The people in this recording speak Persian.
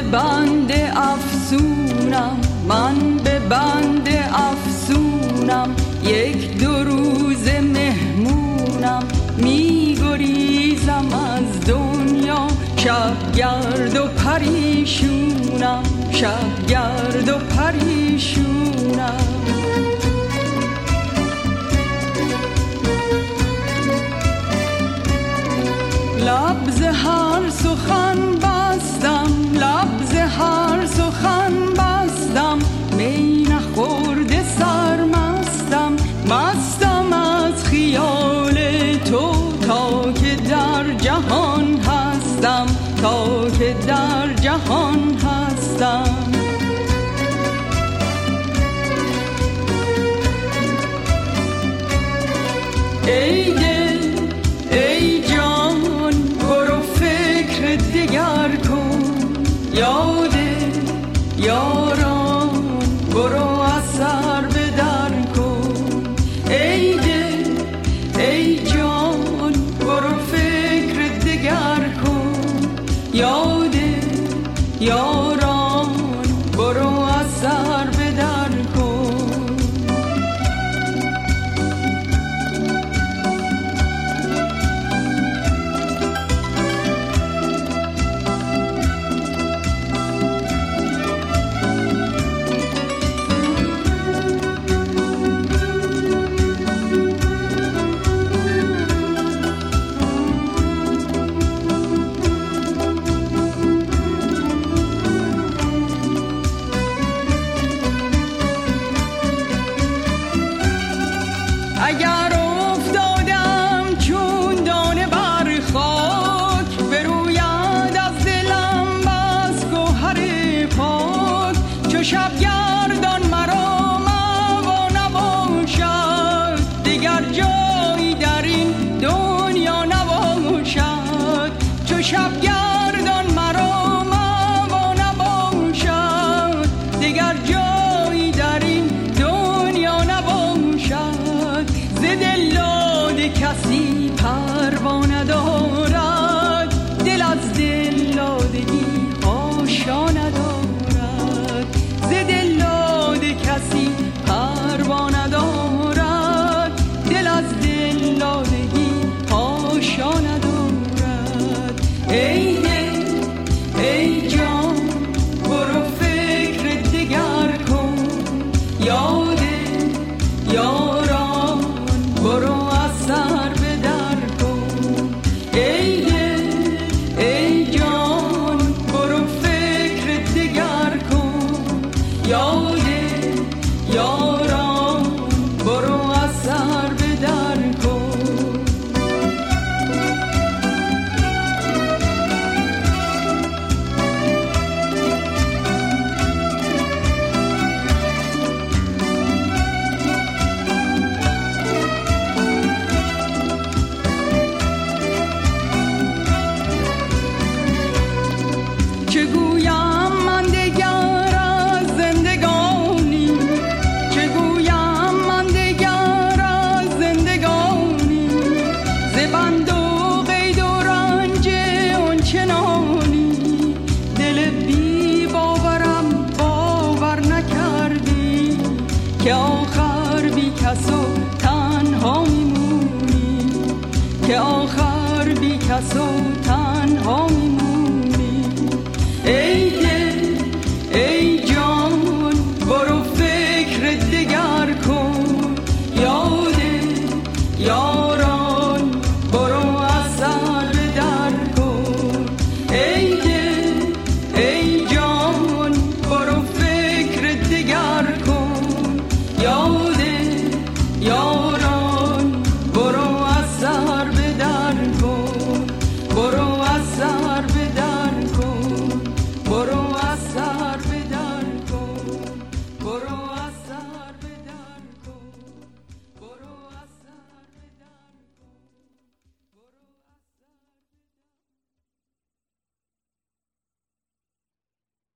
بند افسونم، من به بند افسونم، یک دو روز مهمونم، میگریزم از دنیا، شب گرد و پریشونم، شب گرد و پریشونم. لب ز هر سخن بستم، لب ز هر سخن بستم، می نخورده سرمستم، مستم از خیال تو تا که در جهان هستم، تا که در جهان هستم. ای دل ای جان برو فکر دیگر کن، یاد یاران برو اثر به در کن. ای دل ای جان برو فکر دیگر کن، یاد یاران برو اثر به در کن. اگر افتادم چون دانه بر خاک، بروید از دلم بس گوهر پاک. چو شب گردان مرا موا نباشد، دیگر جایی در این دنیا نباشد. چو شب گردان مرا موا نباشد، دیگر جایی در این دنیا نباشد. ز دلداده کسی پروا ندارد، دل از دلدادگی آشا ندارد. ز دلداده کسی پروا ندارد، دل از دلدادگی آشا ندارد. ای دل ای جان برو فکر دیگر کن، یاد یاران برو اثر به در کن. ای دل ای جان برو فکر دیگر کن، یاد یاران برو اثر به در کن. چه گویم من دگر از زندگانی، چه گویم من دگر از زندگانی، ز بند و قید و رنج آنچنانی. دل بی باورم باور نکردی، که آخر بی کس و تنها میمونی، که آخر بی کس و تنها میمونی. ای دل ای جان برو فکر دیگر کن، یاد یاران برو اثر به در کن. ای دل ای جان برو فکر دیگر کن، یاد یاران برو اثر به در کن، برو اثر به در کن، برو اثر